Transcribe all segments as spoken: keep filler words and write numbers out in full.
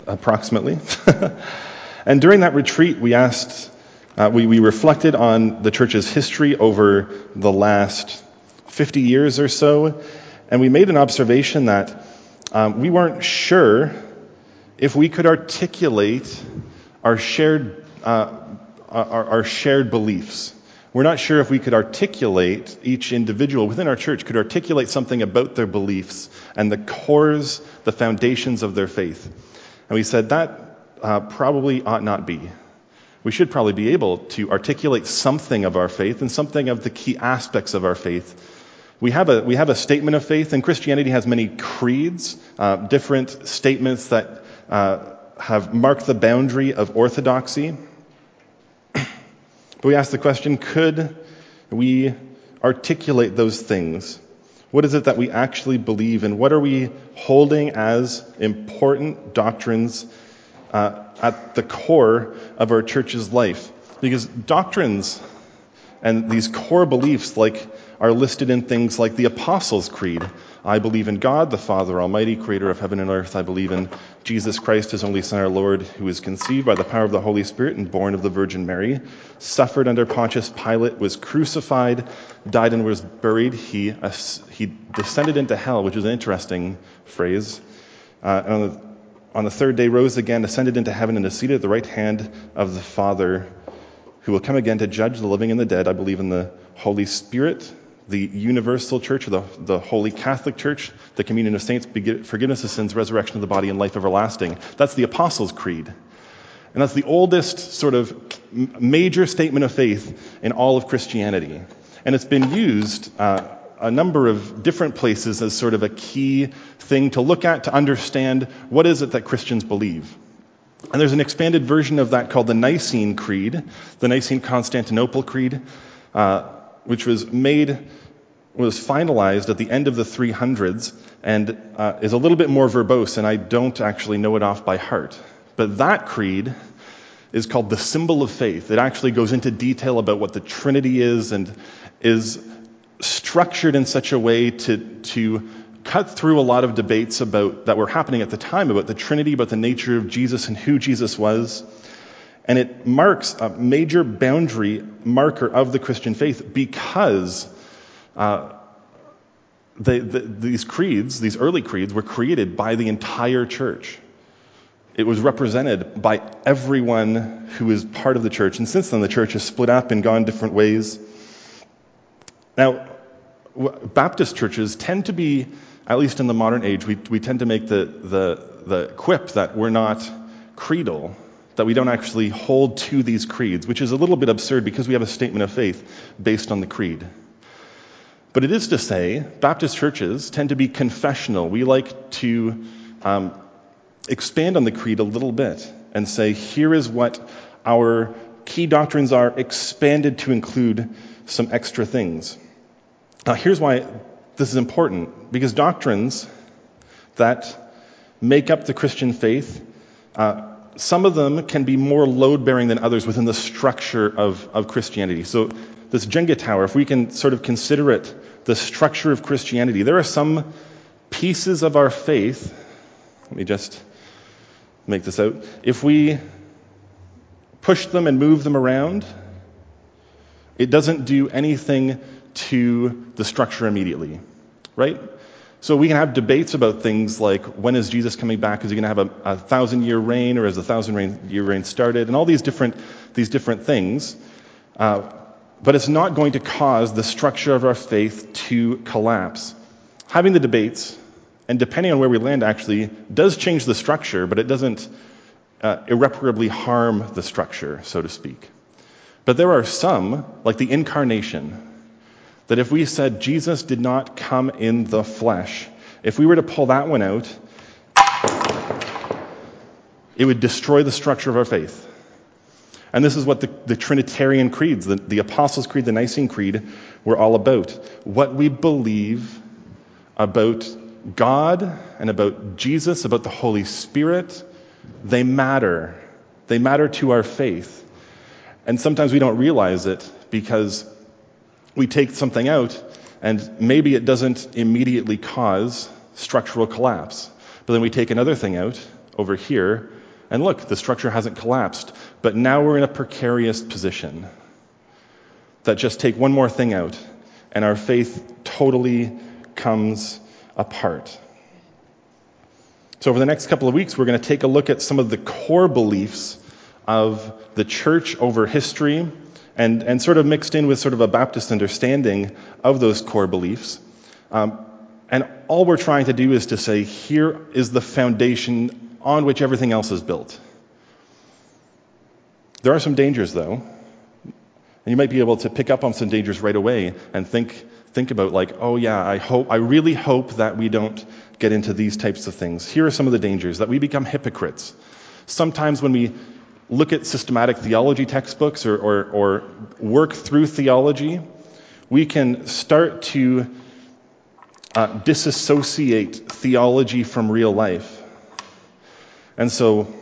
approximately. And during that retreat, we asked, uh, we, we reflected on the church's history over the last fifty years or so, and we made an observation that um, we weren't sure if we could articulate our shared uh, our, our shared beliefs. We're not sure if we could articulate, each individual within our church could articulate something about their beliefs and the cores, the foundations of their faith. And we said that uh, probably ought not be. We should probably be able to articulate something of our faith and something of the key aspects of our faith. We have a we have a statement of faith, and Christianity has many creeds, uh, different statements that uh, have marked the boundary of orthodoxy. But we ask the question, could we articulate those things? What is it that we actually believe in? What are we holding as important doctrines uh, at the core of our church's life? Because doctrines and these core beliefs like are listed in things like the Apostles' Creed. I believe in God, the Father Almighty, creator of heaven and earth. I believe in Jesus Christ, his only Son, our Lord, who was conceived by the power of the Holy Spirit and born of the Virgin Mary, suffered under Pontius Pilate, was crucified, died and was buried. He, uh, he descended into hell, which is an interesting phrase. Uh, and on the, on the third day rose again, ascended into heaven, and is seated at the right hand of the Father, who will come again to judge the living and the dead. I believe in the Holy Spirit, the universal church, or the, the Holy Catholic Church, the communion of saints, forgiveness of sins, resurrection of the body, and life everlasting. That's the Apostles' Creed. And that's the oldest sort of major statement of faith in all of Christianity. And it's been used uh, a number of different places as sort of a key thing to look at to understand what is it that Christians believe. And there's an expanded version of that called the Nicene Creed, the Nicene-Constantinople Creed, uh, which was made, was finalized at the end of the three hundreds and uh, is a little bit more verbose, and I don't actually know it off by heart. But that creed is called the Symbol of Faith. It actually goes into detail about what the Trinity is and is structured in such a way to, to cut through a lot of debates about that were happening at the time about the Trinity, about the nature of Jesus and who Jesus was. And it marks a major boundary marker of the Christian faith because uh, they, the, these creeds, these early creeds, were created by the entire church. It was represented by everyone who is part of the church. And since then, the church has split up and gone different ways. Now, Baptist churches tend to be, at least in the modern age, we, we tend to make the, the, the quip that we're not creedal, that we don't actually hold to these creeds, which is a little bit absurd because we have a statement of faith based on the creed. But it is to say, Baptist churches tend to be confessional. We like to um, expand on the creed a little bit and say, here is what our key doctrines are, expanded to include some extra things. Now, here's why this is important, because doctrines that make up the Christian faith, uh, some of them can be more load-bearing than others within the structure of, of Christianity. So this Jenga tower, if we can sort of consider it the structure of Christianity, there are some pieces of our faith, let me just make this out, if we push them and move them around, it doesn't do anything to the structure immediately, right? So we can have debates about things like, when is Jesus coming back? Is he going to have a, a thousand-year reign, or has the thousand-year reign started? And all these different these different things. Uh, but it's not going to cause the structure of our faith to collapse. Having the debates, and depending on where we land actually, does change the structure, but it doesn't uh, irreparably harm the structure, so to speak. But there are some, like the incarnation, that if we said Jesus did not come in the flesh, if we were to pull that one out, it would destroy the structure of our faith. And this is what the, the Trinitarian creeds, the, the Apostles' Creed, the Nicene Creed, were all about. What we believe about God and about Jesus, about the Holy Spirit, they matter. They matter to our faith. And sometimes we don't realize it because we take something out and maybe it doesn't immediately cause structural collapse. But then we take another thing out, over here, and look, the structure hasn't collapsed. But now we're in a precarious position that just take one more thing out, and our faith totally comes apart. So over the next couple of weeks, we're going to take a look at some of the core beliefs of the church over history, and, and sort of mixed in with sort of a Baptist understanding of those core beliefs. Um, and all we're trying to do is to say, here is the foundation on which everything else is built. There are some dangers, though. And you might be able to pick up on some dangers right away and think think about like, oh yeah, I hope, I really hope that we don't get into these types of things. Here are some of the dangers: that we become hypocrites. Sometimes when we look at systematic theology textbooks or, or, or work through theology, we can start to uh, disassociate theology from real life. And so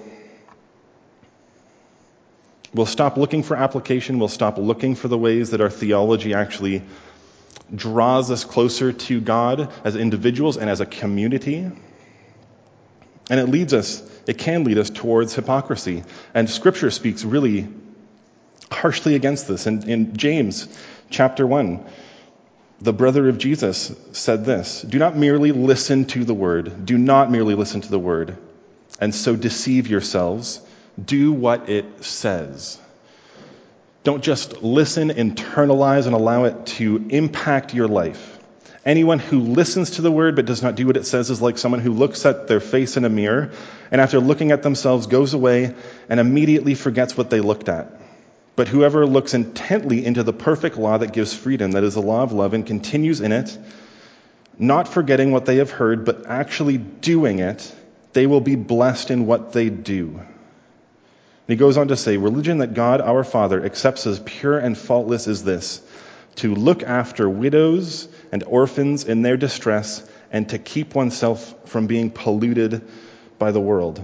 we'll stop looking for application. We'll stop looking for the ways that our theology actually draws us closer to God as individuals and as a community. And it leads us, it can lead us towards hypocrisy. And Scripture speaks really harshly against this. In, in James chapter one, the brother of Jesus said this: "Do not merely listen to the word. Do not merely listen to the word, and so deceive yourselves. Do what it says." Don't just listen, internalize, and allow it to impact your life. Anyone who listens to the word but does not do what it says is like someone who looks at their face in a mirror and after looking at themselves goes away and immediately forgets what they looked at. But whoever looks intently into the perfect law that gives freedom, that is the law of love, and continues in it, not forgetting what they have heard but actually doing it, they will be blessed in what they do. And he goes on to say, religion that God our Father accepts as pure and faultless is this: to look after widows and orphans in their distress, and to keep oneself from being polluted by the world.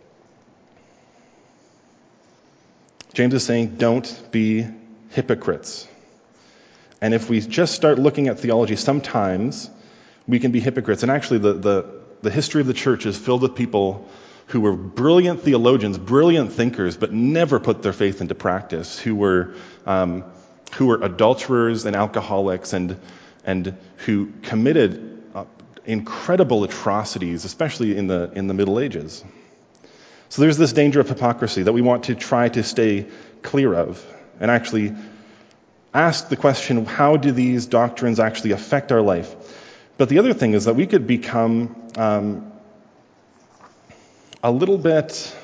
James is saying, don't be hypocrites. And if we just start looking at theology, sometimes we can be hypocrites. And actually, the, the, the history of the church is filled with people who were brilliant theologians, brilliant thinkers, but never put their faith into practice, who were um, who were adulterers and alcoholics, and and who committed uh, incredible atrocities, especially in the in the Middle Ages. So there's this danger of hypocrisy that we want to try to stay clear of, and actually ask the question, how do these doctrines actually affect our life? But the other thing is that we could become um, a little bit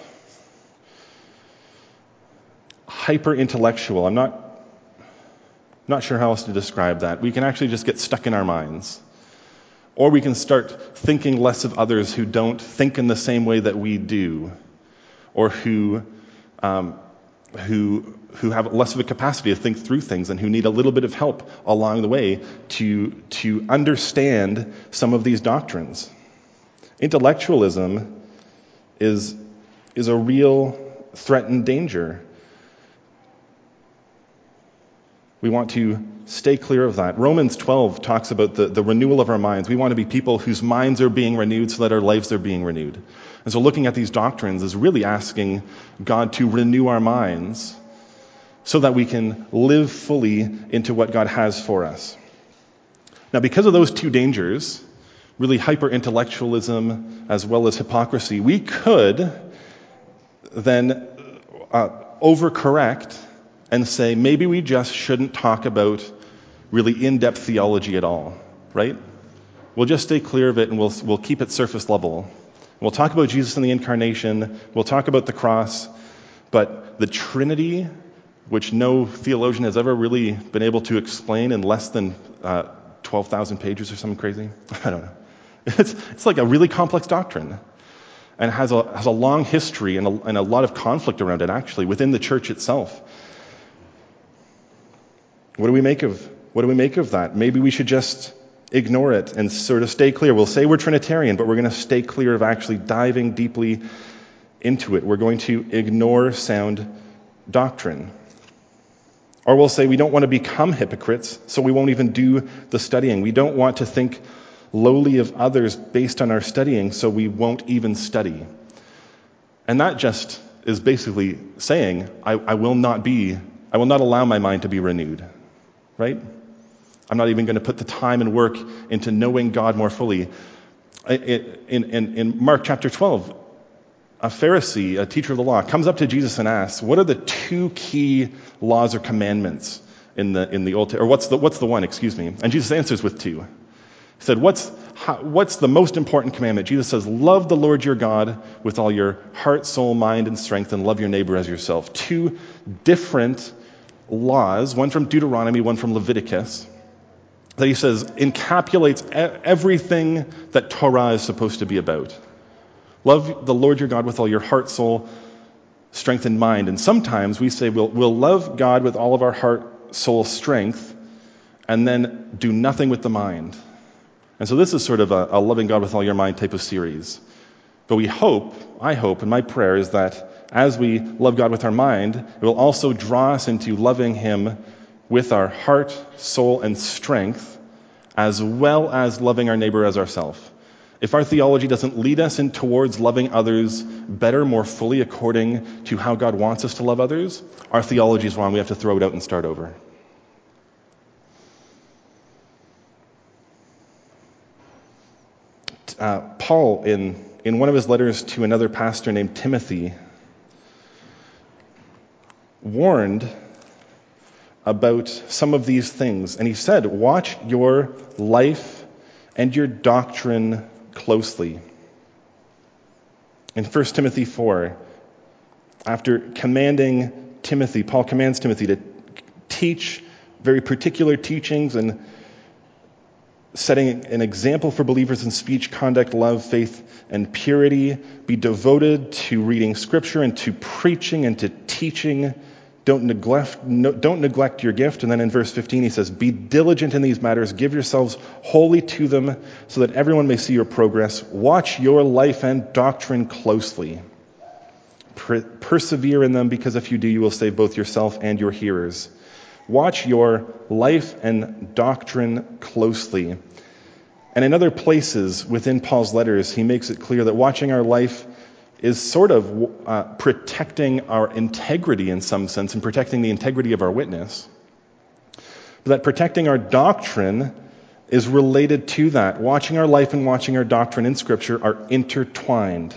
hyper-intellectual. I'm not not sure how else to describe that. We can actually just get stuck in our minds. Or we can start thinking less of others who don't think in the same way that we do, or who um, who who have less of a capacity to think through things and who need a little bit of help along the way to to understand some of these doctrines. Intellectualism is is a real threatened danger. We want to stay clear of that. Romans twelve talks about the, the renewal of our minds. We want to be people whose minds are being renewed so that our lives are being renewed. And so looking at these doctrines is really asking God to renew our minds so that we can live fully into what God has for us. Now, because of those two dangers, really hyper-intellectualism as well as hypocrisy, we could then uh, overcorrect and say maybe we just shouldn't talk about really in-depth theology at all, right? We'll just stay clear of it, and we'll we'll keep it surface level. We'll talk about Jesus and the Incarnation. We'll talk about the cross, but the Trinity, which no theologian has ever really been able to explain in less than uh, twelve thousand pages or something crazy. I don't know. It's it's like a really complex doctrine, and has a has a long history and a, and a lot of conflict around it, actually, within the church itself. What do we make of what do we make of that? Maybe we should just ignore it and sort of stay clear. We'll say we're Trinitarian, but we're going to stay clear of actually diving deeply into it. We're going to ignore sound doctrine. Or we'll say we don't want to become hypocrites, so we won't even do the studying. We don't want to think lowly of others based on our studying, so we won't even study. And that just is basically saying, I, I will not be, I will not allow my mind to be renewed, right? I'm not even going to put the time and work into knowing God more fully. In, in, in Mark chapter twelve, a Pharisee, a teacher of the law, comes up to Jesus and asks, what are the two key laws or commandments in the in the Old Testament? Or what's the, what's the one, excuse me? And Jesus answers with two. He said, what's, how, what's the most important commandment? Jesus says, love the Lord your God with all your heart, soul, mind, and strength, and love your neighbor as yourself. Two different laws, one from Deuteronomy, one from Leviticus, that he says encapsulates everything that Torah is supposed to be about. Love the Lord your God with all your heart, soul, strength, and mind. And sometimes we say we'll, we'll love God with all of our heart, soul, strength, and then do nothing with the mind. And so this is sort of a, a loving God with all your mind type of series. But we hope, I hope, and my prayer is that as we love God with our mind, it will also draw us into loving Him with our heart, soul, and strength, as well as loving our neighbor as ourselves. If our theology doesn't lead us in towards loving others better, more fully, according to how God wants us to love others, our theology is wrong. We have to throw it out and start over. Uh, Paul, in, in one of his letters to another pastor named Timothy, warned about some of these things. And he said, watch your life and your doctrine closely. In First Timothy four, after commanding Timothy, Paul commands Timothy to teach very particular teachings and setting an example for believers in speech, conduct, love, faith, and purity. Be devoted to reading Scripture and to preaching and to teaching. Don't neglect, no, don't neglect your gift. And then in verse fifteen he says, be diligent in these matters. Give yourselves wholly to them so that everyone may see your progress. Watch your life and doctrine closely. Per- persevere in them, because if you do, you will save both yourself and your hearers. Watch your life and doctrine closely. And in other places within Paul's letters, he makes it clear that watching our life is sort of uh, protecting our integrity in some sense and protecting the integrity of our witness. But that protecting our doctrine is related to that. Watching our life and watching our doctrine in Scripture are intertwined.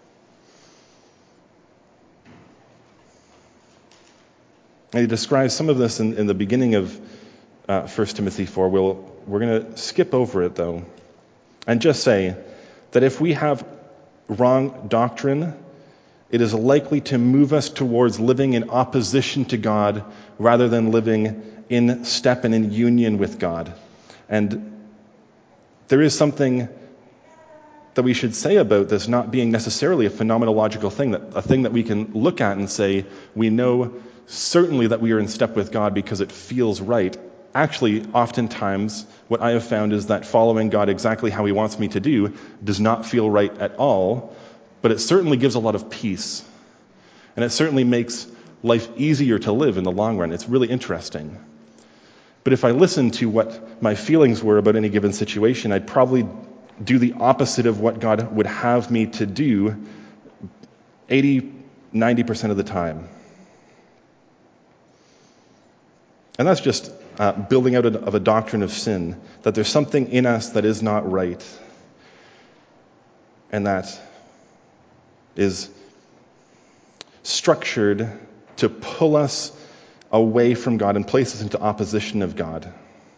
And he describes some of this in, in the beginning of uh, First Timothy four. We'll, we're going to skip over it, though, and just say that if we have wrong doctrine, it is likely to move us towards living in opposition to God rather than living in step and in union with God. And there is something that we should say about this not being necessarily a phenomenological thing, that a thing that we can look at and say, we know certainly that we are in step with God because it feels right. Actually, oftentimes, what I have found is that following God exactly how He wants me to do does not feel right at all, but it certainly gives a lot of peace. And it certainly makes life easier to live in the long run. It's really interesting. But if I listen to what my feelings were about any given situation, I'd probably do the opposite of what God would have me to do eighty, ninety percent of the time. And that's just uh, building out of a doctrine of sin, that there's something in us that is not right, and that is structured to pull us away from God and place us into opposition of God.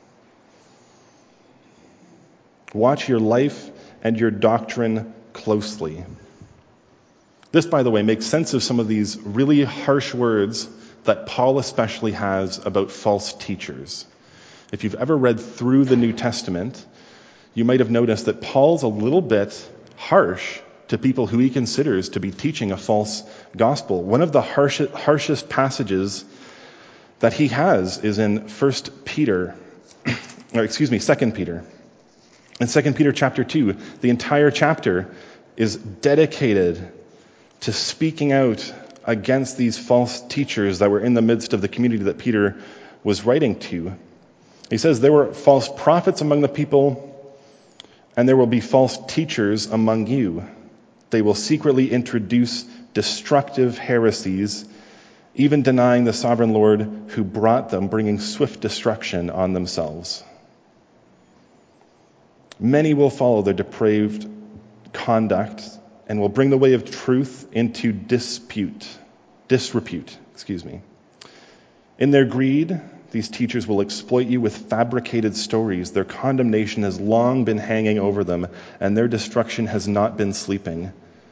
Watch your life and your doctrine closely. This, by the way, makes sense of some of these really harsh words that Paul especially has about false teachers. If you've ever read through the New Testament, you might have noticed that Paul's a little bit harsh to people who he considers to be teaching a false gospel. One of the harsh, harshest passages that he has is in First Peter, or excuse me, Second Peter. In Second Peter chapter two, the entire chapter is dedicated to speaking out against these false teachers that were in the midst of the community that Peter was writing to. He says, there were false prophets among the people, and there will be false teachers among you. They will secretly introduce destructive heresies, even denying the sovereign Lord who brought them, bringing swift destruction on themselves. Many will follow their depraved conduct and will bring the way of truth into dispute, disrepute, excuse me. In their greed, these teachers will exploit you with fabricated stories. Their condemnation has long been hanging over them, and their destruction has not been sleeping.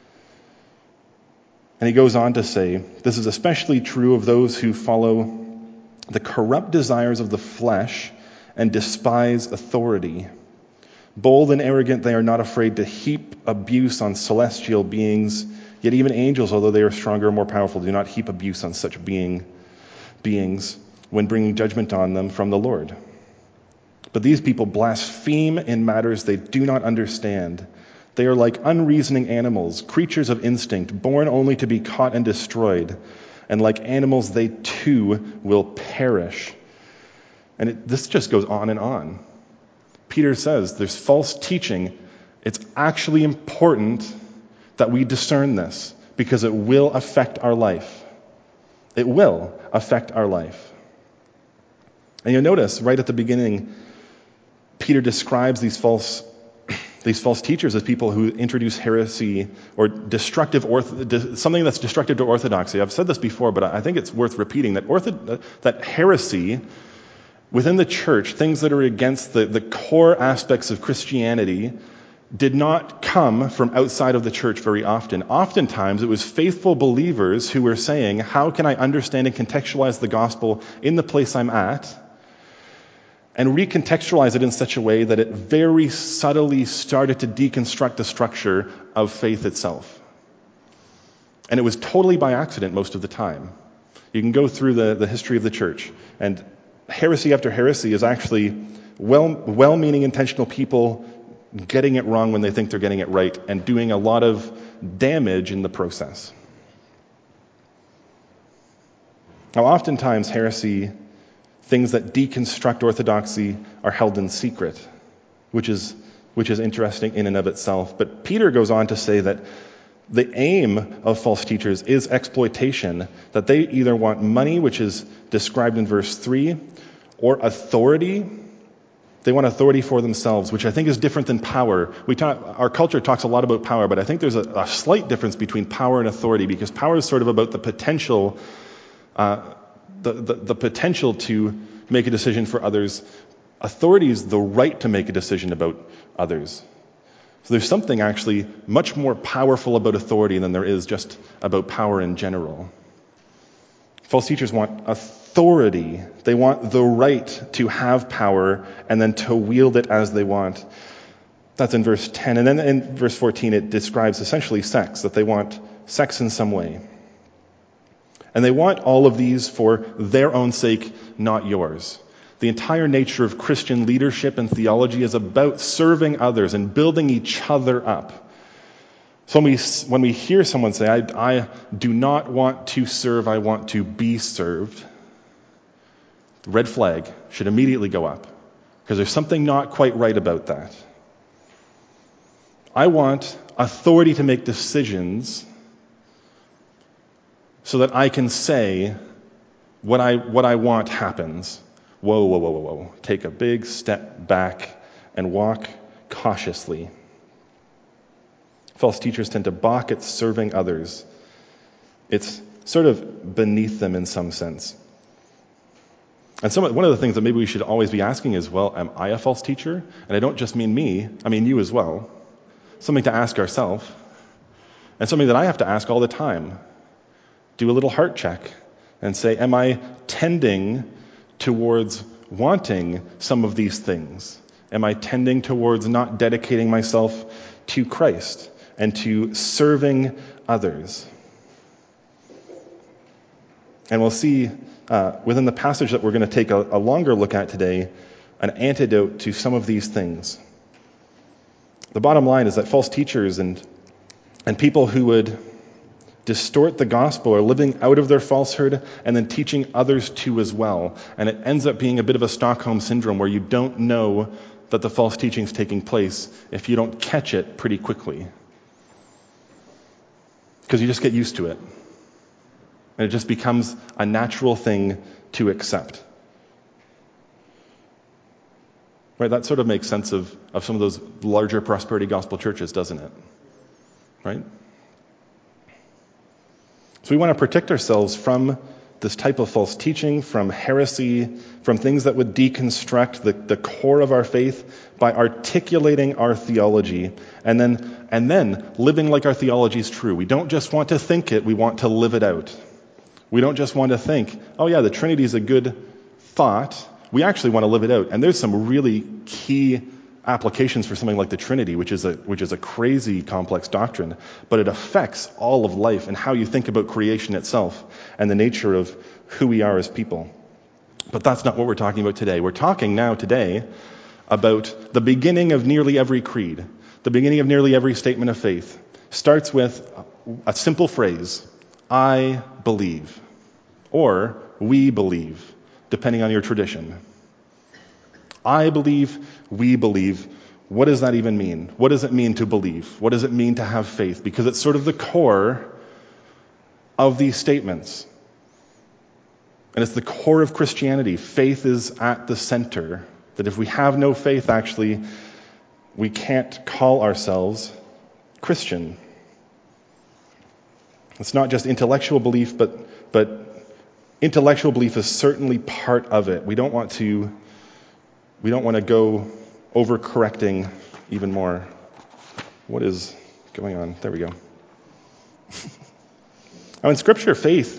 And he goes on to say, this is especially true of those who follow the corrupt desires of the flesh and despise authority. Bold and arrogant, they are not afraid to heap abuse on celestial beings, yet even angels, although they are stronger and more powerful, do not heap abuse on such being, beings when bringing judgment on them from the Lord. But these people blaspheme in matters they do not understand. They are like unreasoning animals, creatures of instinct, born only to be caught and destroyed. And like animals, they too will perish. And it, this just goes on and on. Peter says there's false teaching. It's actually important that we discern this because it will affect our life. It will affect our life. And you'll notice right at the beginning, Peter describes these false these false teachers as people who introduce heresy or destructive orth- something that's destructive to orthodoxy. I've said this before, but I think it's worth repeating that ortho- that heresy within the church, things that are against the, the core aspects of Christianity, did not come from outside of the church very often. Oftentimes, it was faithful believers who were saying, how can I understand and contextualize the gospel in the place I'm at, and recontextualize it in such a way that it very subtly started to deconstruct the structure of faith itself. And it was totally by accident most of the time. You can go through the, the history of the church, and heresy after heresy is actually well, well-meaning, intentional people getting it wrong when they think they're getting it right and doing a lot of damage in the process. Now, oftentimes, heresy, things that deconstruct orthodoxy, are held in secret, which is which is interesting in and of itself. But Peter goes on to say that the aim of false teachers is exploitation, that they either want money, which is described in verse three, or authority. They want authority for themselves, which I think is different than power. We talk, our culture talks a lot about power, but I think there's a, a slight difference between power and authority, because power is sort of about the potential uh, The, the, the potential to make a decision for others. Authority is the right to make a decision about others. So there's something actually much more powerful about authority than there is just about power in general. False teachers want authority. They want the right to have power and then to wield it as they want. That's in verse ten. And then in verse fourteen, it describes essentially sex, that they want sex in some way. And they want all of these for their own sake, not yours. The entire nature of Christian leadership and theology is about serving others and building each other up. So when we, when we hear someone say, I, I do not want to serve, I want to be served, the red flag should immediately go up, because there's something not quite right about that. I want authority to make decisions so that I can say what I what I want happens. Whoa, whoa, whoa, whoa, whoa. Take a big step back and walk cautiously. False teachers tend to balk at serving others. It's sort of beneath them in some sense. And some, one of the things that maybe we should always be asking is, well, am I a false teacher? And I don't just mean me, I mean you as well. Something to ask ourselves. And something that I have to ask all the time. Do a little heart check and say, am I tending towards wanting some of these things? Am I tending towards not dedicating myself to Christ and to serving others? And we'll see uh, within the passage that we're going to take a, a longer look at today, an antidote to some of these things. The bottom line is that false teachers and and people who would distort the gospel are living out of their falsehood and then teaching others to as well. And it ends up being a bit of a Stockholm syndrome where you don't know that the false teaching is taking place if you don't catch it pretty quickly. because you just get used to it. And it just becomes a natural thing to accept. Right? That sort of makes sense of, of some of those larger prosperity gospel churches, doesn't it? Right? So we want to protect ourselves from this type of false teaching, from heresy, from things that would deconstruct the, the core of our faith by articulating our theology and then, and then living like our theology is true. We don't just want to think it, we want to live it out. We don't just want to think, oh yeah, the Trinity is a good thought. We actually want to live it out. And there's some really key applications for something like the Trinity, which is a which is a crazy complex doctrine, but it affects all of life and how you think about creation itself and the nature of who we are as people. But that's not what we're talking about today. We're talking now today about the beginning of nearly every creed. The beginning of nearly every statement of faith starts with a simple phrase, I believe, or we believe, depending on your tradition. I believe, we believe. What does that even mean? What does it mean to believe? What does it mean to have faith? Because it's sort of the core of these statements. And it's the core of Christianity. Faith is at the center. That if we have no faith, actually, we can't call ourselves Christian. It's not just intellectual belief, but but intellectual belief is certainly part of it. We don't want to we don't want to go overcorrecting even more. What is going on? There we go. Now in Scripture, faith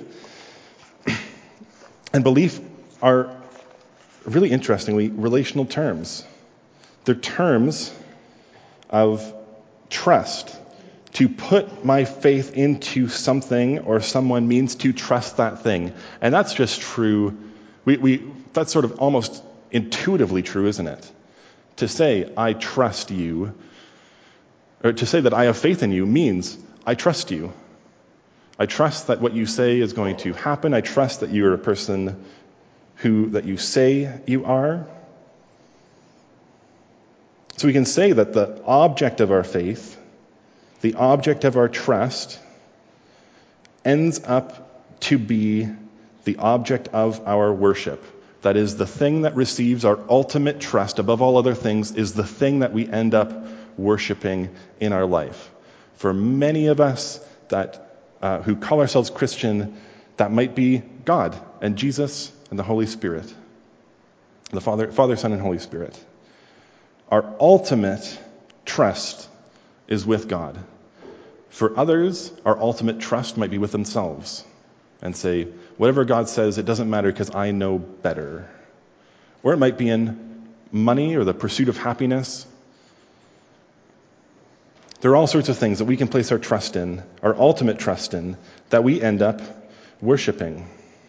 and belief are really interestingly relational terms. They're terms of trust. To put my faith into something or someone means to trust that thing. And that's just true. We, we that's sort of almost intuitively true, isn't it? To say, I trust you, or to say that I have faith in you means I trust you. I trust that what you say is going to happen. I trust that you're a person who that you say you are. So we can say that the object of our faith, the object of our trust, ends up to be the object of our worship. That is, the thing that receives our ultimate trust above all other things is the thing that we end up worshiping in our life. For many of us that uh, who call ourselves Christian, that might be God and Jesus and the Holy Spirit, the Father, Father, Son, and Holy Spirit. Our ultimate trust is with God. For others, our ultimate trust might be with themselves and say, whatever God says, it doesn't matter because I know better. Or it might be in money or the pursuit of happiness. There are all sorts of things that we can place our trust in, our ultimate trust in, that we end up worshiping.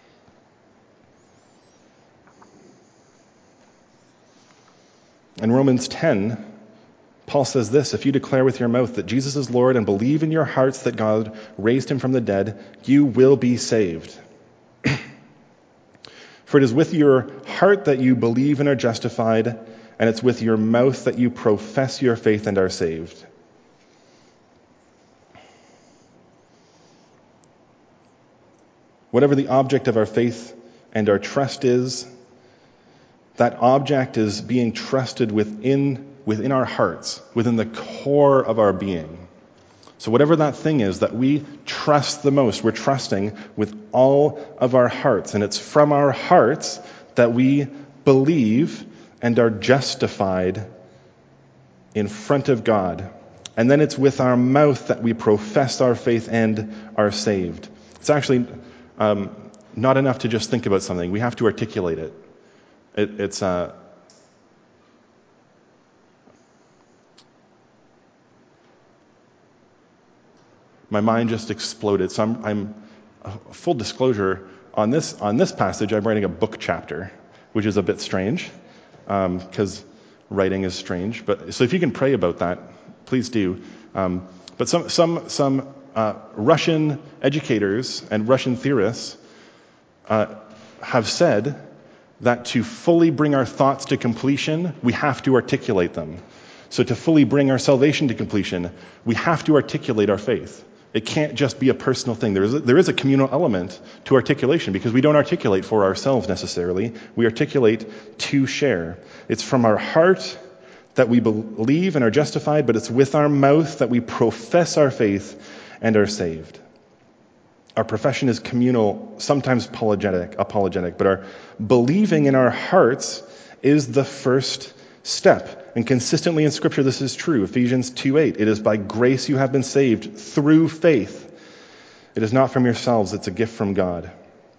In Romans ten, Paul says this, if you declare with your mouth that Jesus is Lord and believe in your hearts that God raised him from the dead, you will be saved. For it is with your heart that you believe and are justified, and it's with your mouth that you profess your faith and are saved. Whatever the object of our faith and our trust is, that object is being trusted within within our hearts, within the core of our being. So whatever that thing is that we trust the most, we're trusting with all of our hearts. And it's from our hearts that we believe and are justified in front of God. And then it's with our mouth that we profess our faith and are saved. It's actually um, not enough to just think about something. We have to articulate it. it it's uh, My mind just exploded. So I'm, I'm uh, full disclosure on this on this passage. I'm writing a book chapter, which is a bit strange because um, writing is strange. But so if you can pray about that, please do. Um, but some some some uh, Russian educators and Russian theorists uh, have said that to fully bring our thoughts to completion, we have to articulate them. So to fully bring our salvation to completion, we have to articulate our faith. It can't just be a personal thing. There is a, there is a communal element to articulation because we don't articulate for ourselves necessarily. We articulate to share. It's from our heart that we believe and are justified, but it's with our mouth that we profess our faith and are saved. Our profession is communal, sometimes apologetic, apologetic, but our believing in our hearts is the first step. And consistently in Scripture, this is true. Ephesians two eight, it is by grace you have been saved through faith. It is not from yourselves, it's a gift from God.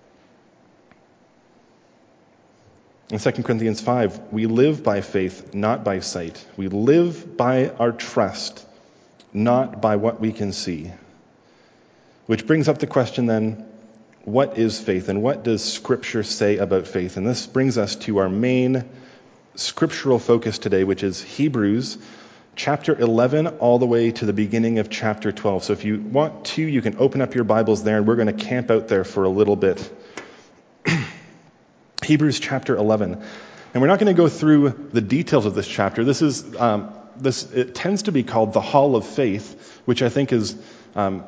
In Second Corinthians five, we live by faith, not by sight. We live by our trust, not by what we can see. Which brings up the question then, what is faith and what does Scripture say about faith? And this brings us to our main scriptural focus today, which is Hebrews chapter eleven all the way to the beginning of chapter twelve. So if you want to, you can open up your Bibles there and we're going to camp out there for a little bit. Hebrews chapter eleven. And we're not going to go through the details of this chapter. This is um, this it tends to be called the Hall of Faith, which I think is um,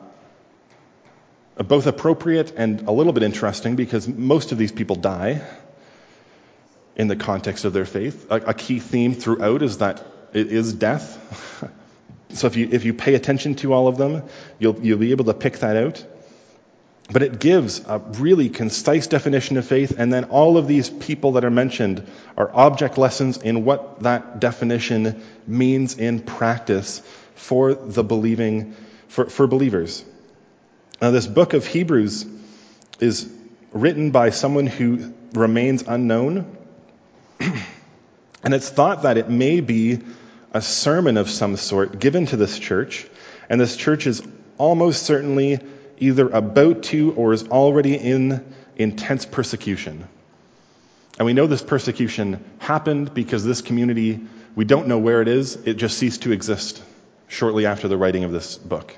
both appropriate and a little bit interesting because most of these people die in the context of their faith. A, a key theme throughout is that it is death. So if you if you pay attention to all of them, you'll you'll be able to pick that out. But it gives a really concise definition of faith, and then all of these people that are mentioned are object lessons in what that definition means in practice for the believing for, for believers. Now, this book of Hebrews is written by someone who remains unknown, and it's thought that it may be a sermon of some sort given to this church, and this church is almost certainly either about to or is already in intense persecution. And we know this persecution happened because this community, we don't know where it is, it just ceased to exist shortly after the writing of this book.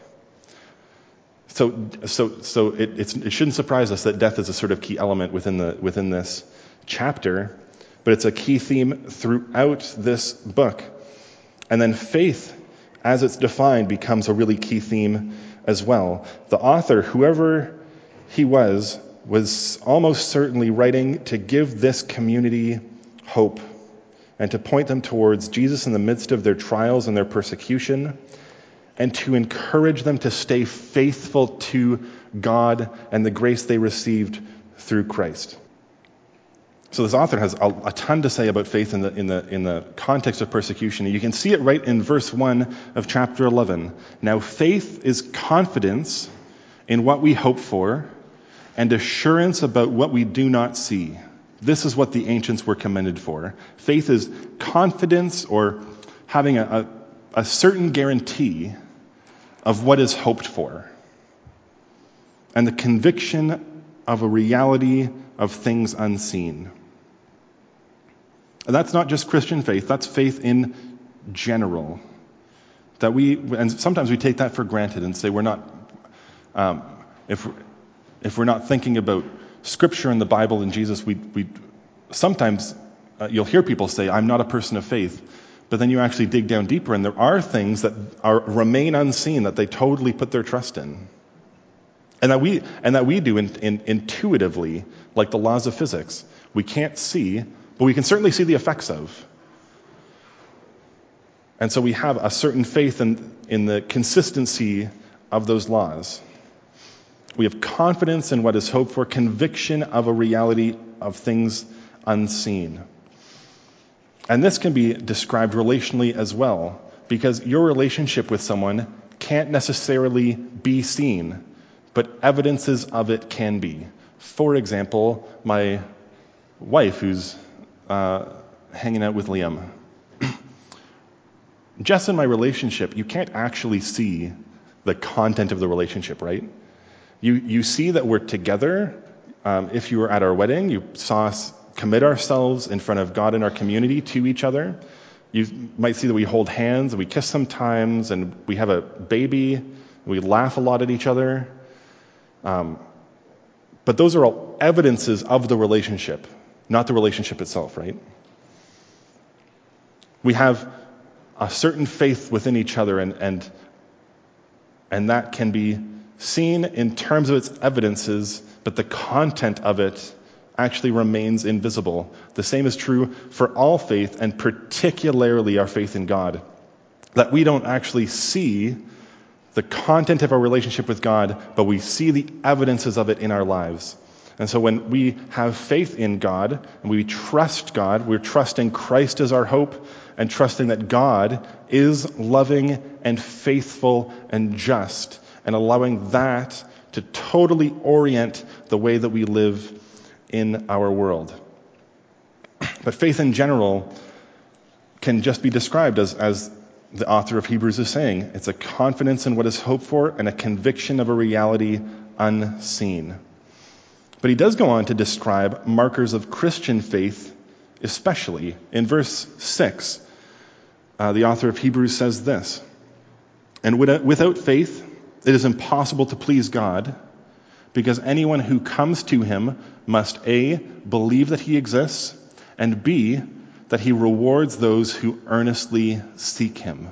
So, so, so it, it's, it shouldn't surprise us that death is a sort of key element within the within this chapter, but it's a key theme throughout this book. And then faith, as it's defined, becomes a really key theme as well. The author, whoever he was, was almost certainly writing to give this community hope and to point them towards Jesus in the midst of their trials and their persecution, and to encourage them to stay faithful to God and the grace they received through Christ. So this author has a, a ton to say about faith in the in the in the context of persecution. You can see it right in verse one of chapter eleven. Now faith is confidence in what we hope for and assurance about what we do not see. This is what the ancients were commended for. Faith is confidence or having a, a, a certain guarantee of what is hoped for, and the conviction of a reality of things unseen. And that's not just Christian faith, that's faith in general. That we, and sometimes we take that for granted and say we're not, um, if, if we're not thinking about Scripture and the Bible and Jesus, we, we sometimes uh, you'll hear people say, I'm not a person of faith. But then you actually dig down deeper, and there are things that are remain unseen that they totally put their trust in, and that we and that we do in, in, intuitively, like the laws of physics. We can't see, but we can certainly see the effects of. And so we have a certain faith in in the consistency of those laws. We have confidence in what is hoped for, conviction of a reality of things unseen. And this can be described relationally as well, because your relationship with someone can't necessarily be seen, but evidences of it can be. For example, my wife who's uh, hanging out with Liam. Jess and my relationship, you can't actually see the content of the relationship, right? You you see that we're together. Um, if you were at our wedding, you saw us commit ourselves in front of God and our community to each other. You might see that we hold hands and we kiss sometimes, and we have a baby, and we laugh a lot at each other. Um, but those are all evidences of the relationship, not the relationship itself, right? We have a certain faith within each other, and and, and that can be seen in terms of its evidences, but the content of it actually remains invisible. The same is true for all faith, and particularly our faith in God. That we don't actually see the content of our relationship with God, but we see the evidences of it in our lives. And so when we have faith in God and we trust God, we're trusting Christ as our hope and trusting that God is loving and faithful and just, and allowing that to totally orient the way that we live in our world. But faith in general can just be described as, as the author of Hebrews is saying. It's a confidence in what is hoped for and a conviction of a reality unseen. But he does go on to describe markers of Christian faith, especially. In verse six, uh, the author of Hebrews says this, "And without faith, it is impossible to please God, because anyone who comes to him must A, believe that he exists, and B, that he rewards those who earnestly seek him."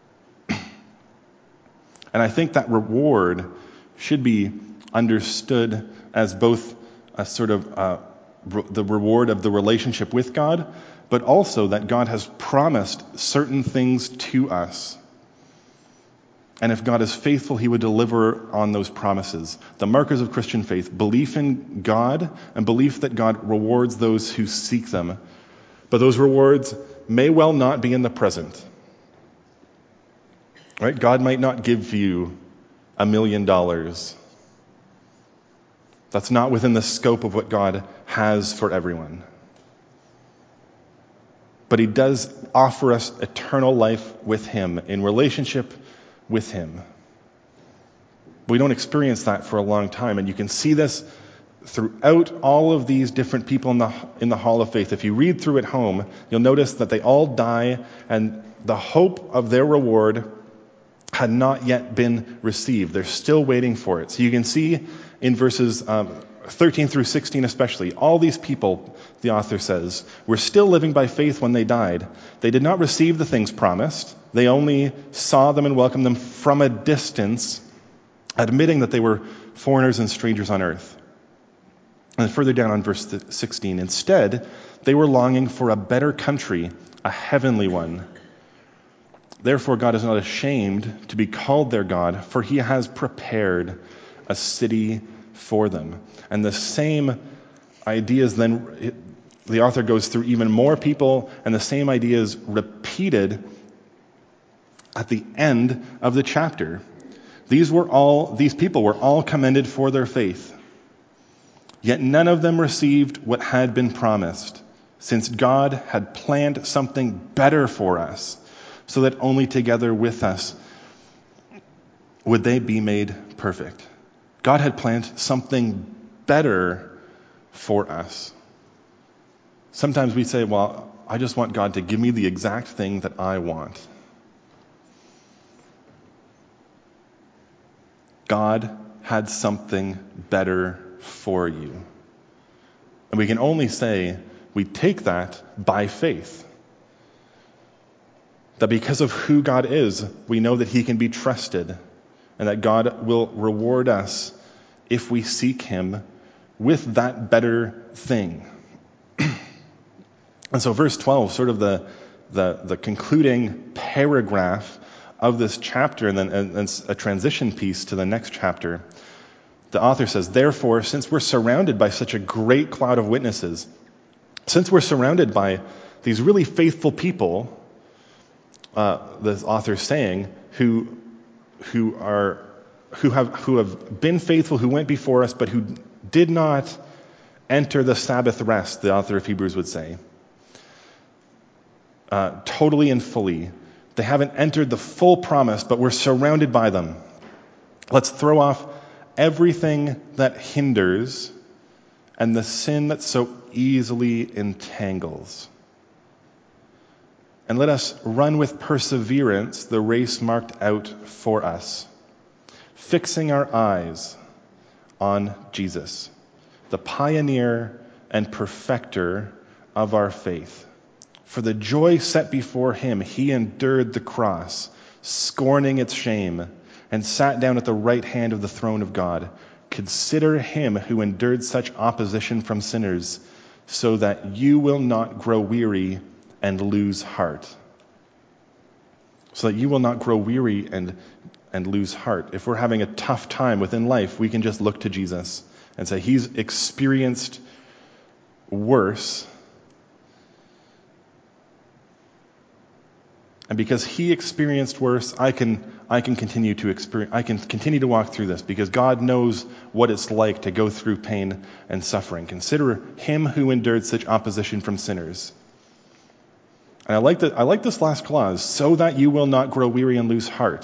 And I think that reward should be understood as both a sort of uh, re- the reward of the relationship with God, but also that God has promised certain things to us. And if God is faithful, he would deliver on those promises. The markers of Christian faith: belief in God and belief that God rewards those who seek them. But those rewards may well not be in the present. Right? God might not give you a million dollars. That's not within the scope of what God has for everyone. But he does offer us eternal life with him, in relationship with him. We don't experience that for a long time, and you can see this throughout all of these different people in the in the Hall of Faith. If you read through at home, you'll notice that they all die, and the hope of their reward had not yet been received. They're still waiting for it. So you can see in verses um, thirteen through sixteen especially, all these people, the author says, were still living by faith when they died. They did not receive the things promised. They only saw them and welcomed them from a distance, admitting that they were foreigners and strangers on earth. And further down on verse sixteen, instead, they were longing for a better country, a heavenly one. Therefore, God is not ashamed to be called their God, for he has prepared a city for them. And the same ideas then, the author goes through even more people, and the same ideas repeated at the end of the chapter. These were all, these people were all commended for their faith. Yet none of them received what had been promised, since God had planned something better for us, so that only together with us would they be made perfect. God had planned something better for us. Sometimes we say, well, I just want God to give me the exact thing that I want. God had something better for you. And we can only say we take that by faith. That because of who God is, we know that he can be trusted, and that God will reward us if we seek him with that better thing. And so verse twelve, sort of the, the, the concluding paragraph of this chapter, and then and, and a transition piece to the next chapter. The author says, therefore, since we're surrounded by such a great cloud of witnesses, since we're surrounded by these really faithful people, uh, the author is saying, who who are who have who have been faithful, who went before us, but who did not enter the Sabbath rest, the author of Hebrews would say, uh, totally and fully. They haven't entered the full promise, but we're surrounded by them. Let's throw off everything that hinders and the sin that so easily entangles. And let us run with perseverance the race marked out for us, fixing our eyes on Jesus, the pioneer and perfecter of our faith. For the joy set before him, he endured the cross, scorning its shame, and sat down at the right hand of the throne of God. Consider him who endured such opposition from sinners, so that you will not grow weary and lose heart. So that you will not grow weary and, and lose heart. If we're having a tough time within life, we can just look to Jesus and say, he's experienced worse. And because he experienced worse, I can I can continue to experience I can continue to walk through this, because God knows what it's like to go through pain and suffering. Consider him who endured such opposition from sinners. And I like that I like this last clause, so that you will not grow weary and lose heart.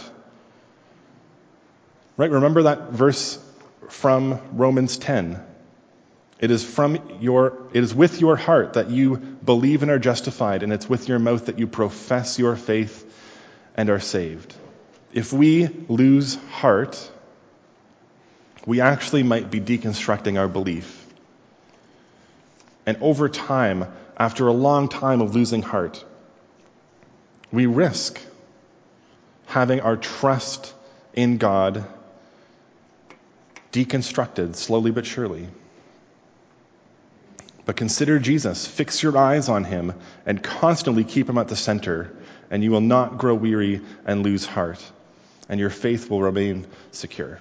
Right? Remember that verse from Romans ten. It is from your, it is with your heart that you believe and are justified, and it's with your mouth that you profess your faith and are saved. If we lose heart, we actually might be deconstructing our belief. And over time, after a long time of losing heart, we risk having our trust in God deconstructed slowly but surely. But consider Jesus, fix your eyes on him, and constantly keep him at the center, and you will not grow weary and lose heart, and your faith will remain secure.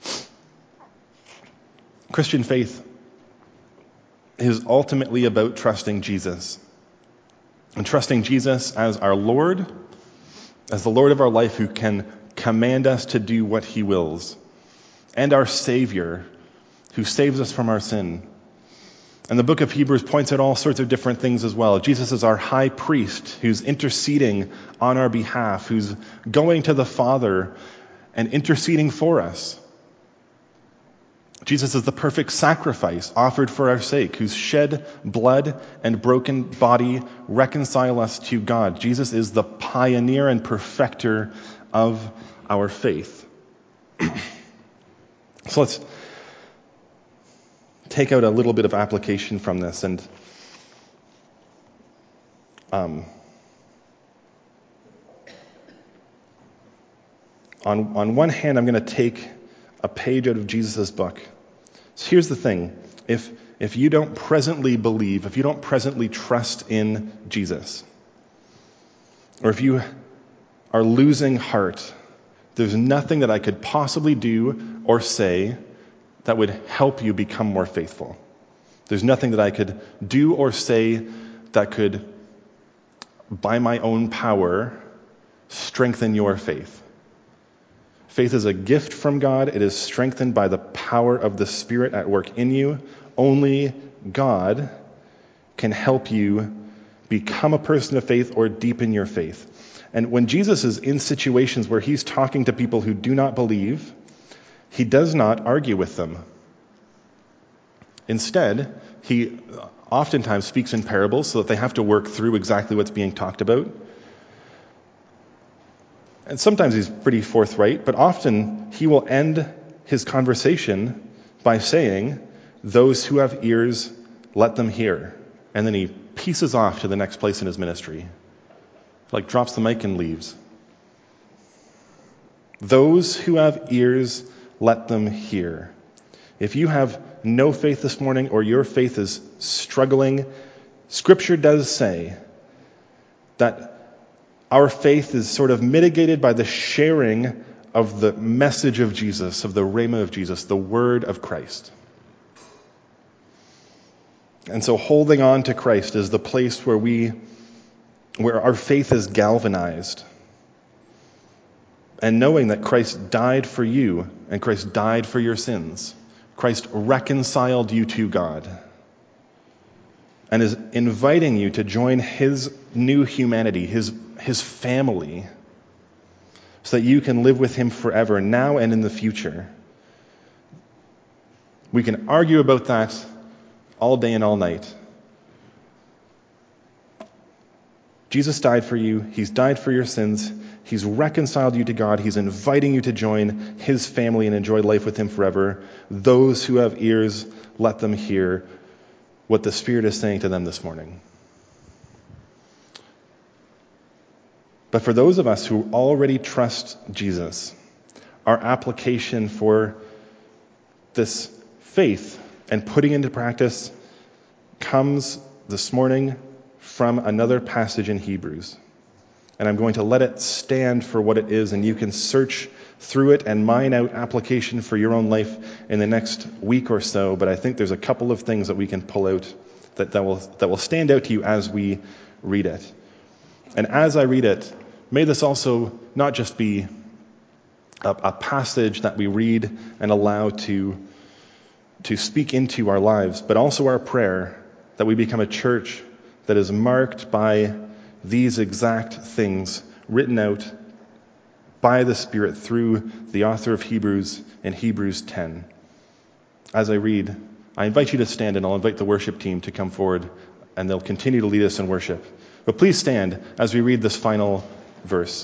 Christian faith is ultimately about trusting Jesus, and trusting Jesus as our Lord, as the Lord of our life who can command us to do what he wills, and our Savior who saves us from our sin. And the book of Hebrews points out all sorts of different things as well. Jesus is our high priest who's interceding on our behalf, who's going to the Father and interceding for us. Jesus is the perfect sacrifice offered for our sake, whose shed blood and broken body reconcile us to God. Jesus is the pioneer and perfecter of our faith. So let's take out a little bit of application from this. And um, on, on one hand, I'm going to take a page out of Jesus' book. So here's the thing. If, if you don't presently believe, if you don't presently trust in Jesus, or if you are losing heart, there's nothing that I could possibly do or say that would help you become more faithful. There's nothing that I could do or say that could, by my own power, strengthen your faith. Faith is a gift from God. It is strengthened by the power of the Spirit at work in you. Only God can help you become a person of faith or deepen your faith. And when Jesus is in situations where he's talking to people who do not believe, he does not argue with them. Instead, he oftentimes speaks in parables so that they have to work through exactly what's being talked about. And sometimes he's pretty forthright, but often he will end his conversation by saying, "Those who have ears, let them hear." And then he pieces off to the next place in his ministry, like drops the mic and leaves. Those who have ears, let them hear. If you have no faith this morning, or your faith is struggling, Scripture does say that our faith is sort of mitigated by the sharing of the message of Jesus, of the rhema of Jesus, the word of Christ. And so holding on to Christ is the place where we, where our faith is galvanized. And knowing that Christ died for you, and Christ died for your sins. Christ reconciled you to God, and is inviting you to join his new humanity, his, his family, so that you can live with him forever, now and in the future. We can argue about that all day and all night. Jesus died for you. He's died for your sins. He's reconciled you to God. He's inviting you to join his family and enjoy life with him forever. Those who have ears, let them hear what the Spirit is saying to them this morning. But for those of us who already trust Jesus, our application for this faith and putting into practice comes this morning from another passage in Hebrews. And I'm going to let it stand for what it is, and you can search through it and mine out application for your own life in the next week or so. But I think there's a couple of things that we can pull out that, that will that will stand out to you as we read it. And as I read it, may this also not just be a, a passage that we read and allow to, to speak into our lives, but also our prayer that we become a church that is marked by these exact things written out by the Spirit through the author of Hebrews in Hebrews ten. As I read, I invite you to stand, and I'll invite the worship team to come forward, and they'll continue to lead us in worship. But please stand as we read this final verse.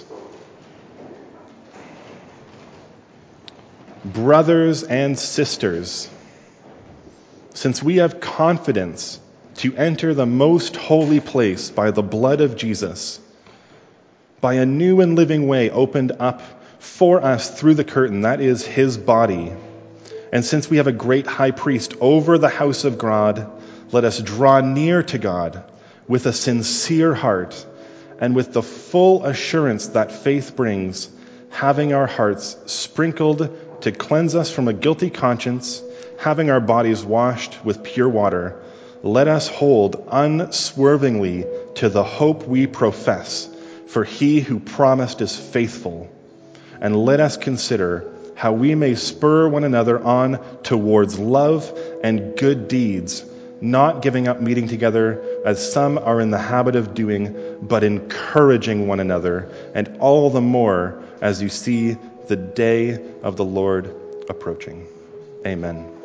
Brothers and sisters, since we have confidence to enter the most holy place by the blood of Jesus, by a new and living way opened up for us through the curtain, that is his body. And since we have a great high priest over the house of God, let us draw near to God with a sincere heart and with the full assurance that faith brings, having our hearts sprinkled to cleanse us from a guilty conscience, having our bodies washed with pure water. Let us hold unswervingly to the hope we profess, for he who promised is faithful. And let us consider how we may spur one another on towards love and good deeds, not giving up meeting together as some are in the habit of doing, but encouraging one another, and all the more as you see the day of the Lord approaching. Amen.